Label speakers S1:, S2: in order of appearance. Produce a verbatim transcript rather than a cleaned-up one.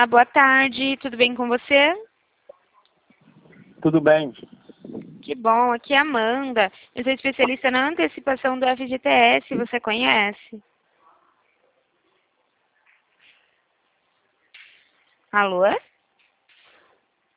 S1: Olá, boa tarde, tudo bem com você?
S2: Tudo bem.
S1: Que bom, aqui é a Amanda. Eu sou especialista na antecipação do F G T S, você conhece? Alô?